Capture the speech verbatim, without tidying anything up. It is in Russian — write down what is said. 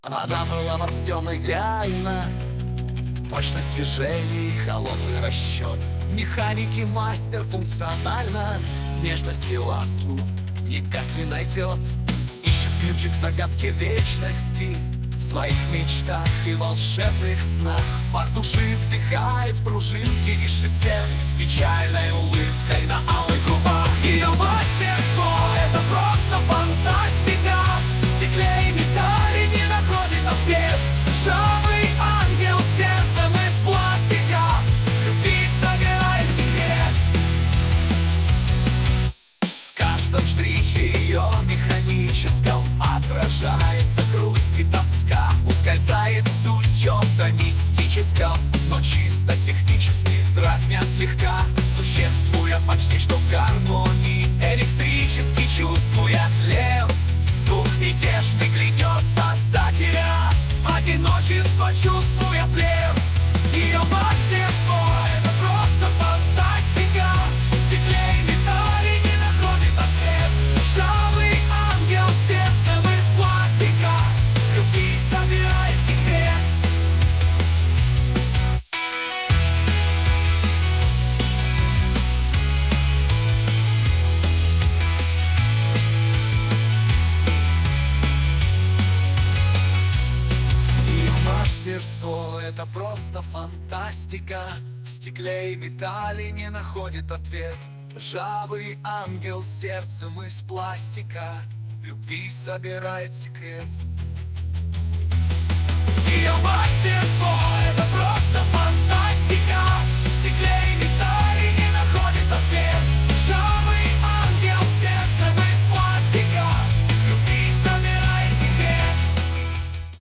Она была во всем идеальна. Точность движений, холодный расчет. Механики мастер функционально. Нежность и ласку никак не найдет. Ищет ключик загадки вечности в своих мечтах и волшебных снах. Пар души вдыхает пружинки и шестерник с печальной улыбкой на алых губах. Ее мастерство — это просто фантастика. В стекле и металле не находит ответ. Ржавый ангел сердцем из пластика любви собирает секрет. В каждом штрихе ее механическом отражается грусть и тоска. Ускользает суть в чем-то мистическом, но чисто технически, дразня слегка. Существуя почти что в гармонии, электрически чувствуя тлен. Дух мятежный клянет Создателя, одиночество чувствуя плен. Ее мастерство — это просто фантастика. В стекле и металле не находит ответ. Ржавый ангел сердцем из пластика любви собирает секрет. Мастерство — это просто фантастика. В стекле и металле не находит ответ. Ржавый ангел сердцем из пластика любви собирает секрет.